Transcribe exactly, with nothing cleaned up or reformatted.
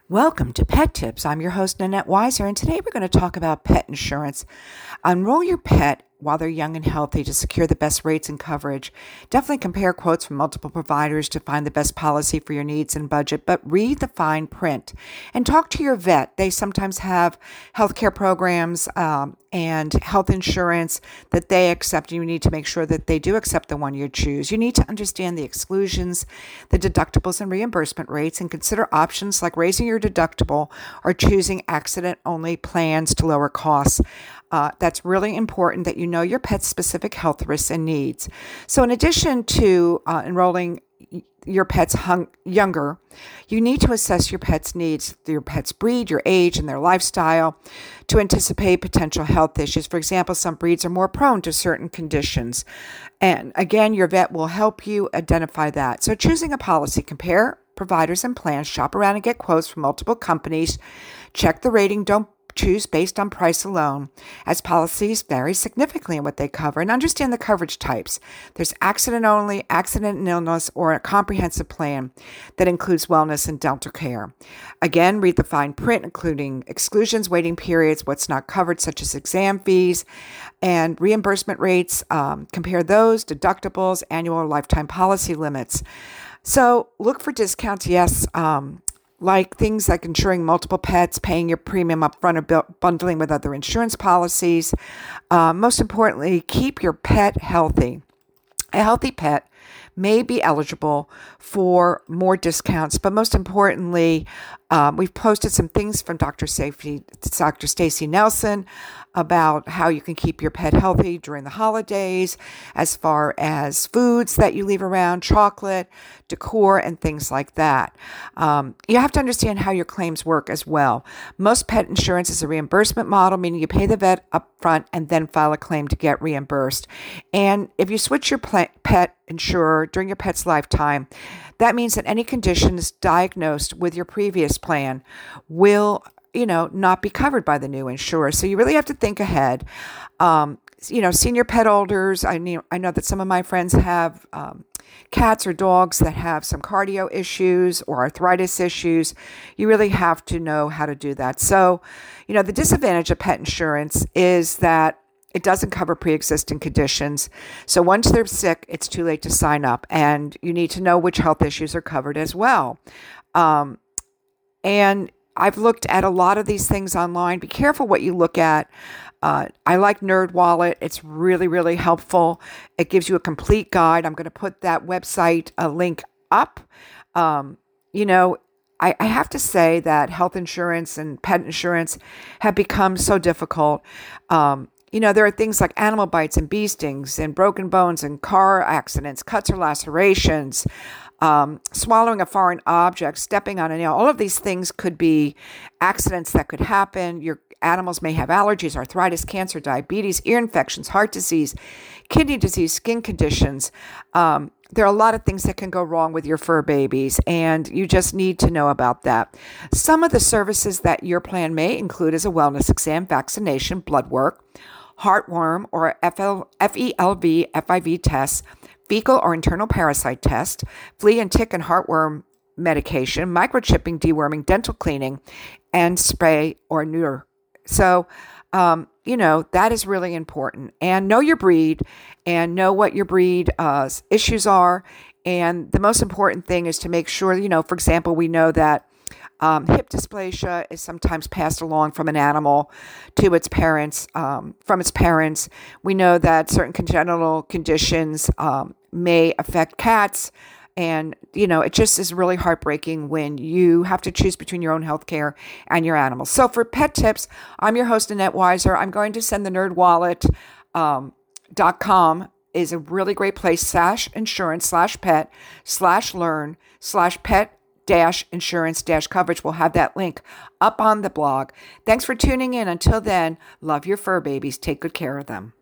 Welcome to Pet Tips. I'm your host, Nanette Weiser, and today we're going to talk about pet insurance. Enroll your pet while they're young and healthy to secure the best rates and coverage. Definitely compare quotes from multiple providers to find the best policy for your needs and budget, but read the fine print and talk to your vet. They sometimes have healthcare programs um, and health insurance that they accept. You need to make sure that they do accept the one you choose. You need to understand the exclusions, the deductibles, and reimbursement rates, and consider options like raising your deductible or choosing accident-only plans to lower costs. Uh, that's really important that you know your pet's specific health risks and needs. So in addition to uh, enrolling your pet's hung- younger, you need to assess your pet's needs, your pet's breed, your age, and their lifestyle to anticipate potential health issues. For example, some breeds are more prone to certain conditions. And again, your vet will help you identify that. So choosing a policy, compare providers and plans, shop around and get quotes from multiple companies, check the rating, don't choose based on price alone, as policies vary significantly in what they cover, and understand the coverage types. There's accident only, accident and illness, or a comprehensive plan that includes wellness and dental care. Again, read the fine print, including exclusions, waiting periods, what's not covered, such as exam fees and reimbursement rates. Um, compare those, deductibles, annual or lifetime policy limits. So look for discounts, yes, um, like things like insuring multiple pets, paying your premium upfront, or bu- bundling with other insurance policies. Uh, most importantly, keep your pet healthy. A healthy pet may be eligible for more discounts, but most importantly, um, we've posted some things from Doctor Safety, Doctor Stacy Nelson about how you can keep your pet healthy during the holidays, as far as foods that you leave around, chocolate, decor, and things like that. Um, you have to understand how your claims work as well. Most pet insurance is a reimbursement model, meaning you pay the vet up front and then file a claim to get reimbursed. And if you switch your pla- pet insurer during your pet's lifetime, that means that any conditions diagnosed with your previous plan will, you know, not be covered by the new insurer. So you really have to think ahead. Um, you know, senior pet owners, I know, I know that some of my friends have um, cats or dogs that have some cardio issues or arthritis issues. You really have to know how to do that. So, you know, the disadvantage of pet insurance is that it doesn't cover pre-existing conditions. So once they're sick, it's too late to sign up. And you need to know which health issues are covered as well. Um, and I've looked at a lot of these things online. Be careful what you look at. Uh, I like NerdWallet. It's really, really helpful. It gives you a complete guide. I'm going to put that website a link up. Um, you know, I, I have to say that health insurance and pet insurance have become so difficult. Um, You know, there are things like animal bites and bee stings and broken bones and car accidents, cuts or lacerations, um, swallowing a foreign object, stepping on a nail. All of these things could be accidents that could happen. Your animals may have allergies, arthritis, cancer, diabetes, ear infections, heart disease, kidney disease, skin conditions. Um, there are a lot of things that can go wrong with your fur babies, and you just need to know about that. Some of the services that your plan may include is a wellness exam, vaccination, blood work, heartworm or F E L V, F I V tests, fecal or internal parasite test, flea and tick and heartworm medication, microchipping, deworming, dental cleaning, and spay or neuter. So, um, you know, that is really important. And know your breed and know what your breed uh, issues are. And the most important thing is to make sure, you know, for example, we know that Um, hip dysplasia is sometimes passed along from an animal to its parents, um, from its parents. We know that certain congenital conditions um, may affect cats. And, you know, it just is really heartbreaking when you have to choose between your own health care and your animals. So for Pet Tips, I'm your host, Nanette Weiser. I'm going to send the NerdWallet um, dot com is a really great place, slash insurance, slash pet, slash learn, slash pet dash insurance dash coverage. We'll have that link up on the blog. Thanks for tuning in. Until then, love your fur babies. Take good care of them.